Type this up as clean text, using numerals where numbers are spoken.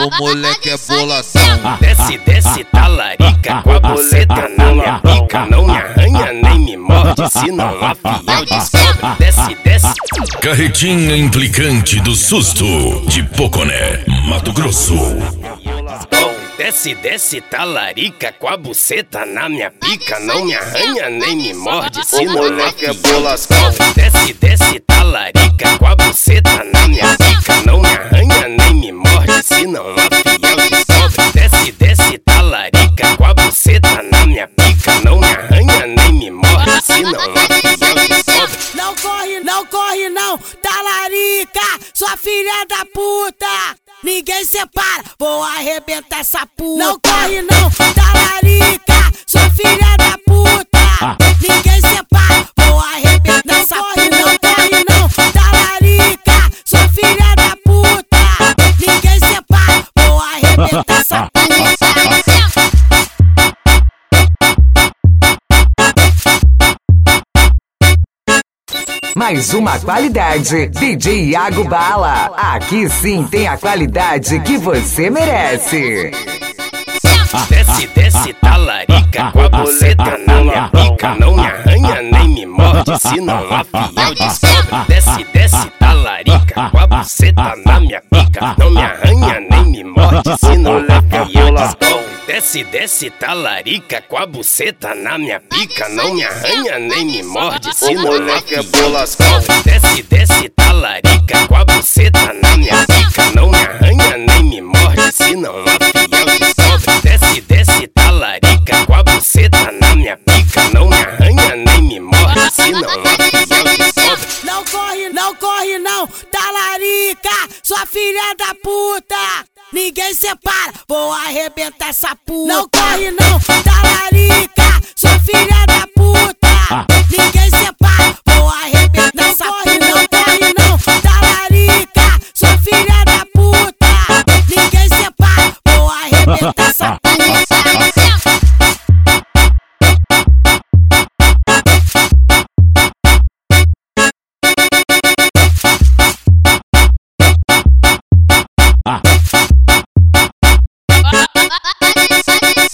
O moleque é bolação. Desce, desce, talarica, com a buceta na minha pica. Não me arranha nem me morde, se não a fiel descobre. Desce, desce. Carretinha implicante do susto de Poconé, Mato Grosso. Desce, desce, talarica, com a buceta na minha pica. Não me arranha nem me morde, se não a fiel descobre. Desce, desce, talarica, com a buceta na minha pica. Não me arranha nem me morde, se não a fiel descobre. Desce, desce, talarica, com a buceta na minha pica. Não me arranha nem me morde, se não a fiel descobre. Não corre, não corre não, talarica, sua filha da puta. Ninguém separa, vou arrebentar essa puta. Não corre não, talarica, sua filha da puta. Ninguém separa, vou arrebentar essa puta. Não corre não, talarica, sua filha da puta. Ninguém separa, vou arrebentar essa puta. Mais uma qualidade, DJ Iago Bala. Aqui sim tem a qualidade que você merece. Desce, desce, talarica, com a buceta na minha pica. Não me arranha nem me morde, se não a fiel descobre. Desce, desce, talarica, com a buceta na minha pica. Não me arranha nem me morde, se não a fiel descobre. Desce, desce, talarica, com a buceta na minha pica. Não me arranha nem me morde, se não a fiel descobre. Desce, desce, talarica, com a buceta na minha pica. Não me arranha nem me morde, se não a fiel descobre. Desce, desce, talarica, com a buceta na minha pica. Não me arranha nem me morde, se não a fiel descobre. Não corre não, talarica, sua filha da puta. Ninguém separa, vou arrebentar essa puta. Não corre não, talarica, sua filha da puta. Ninguém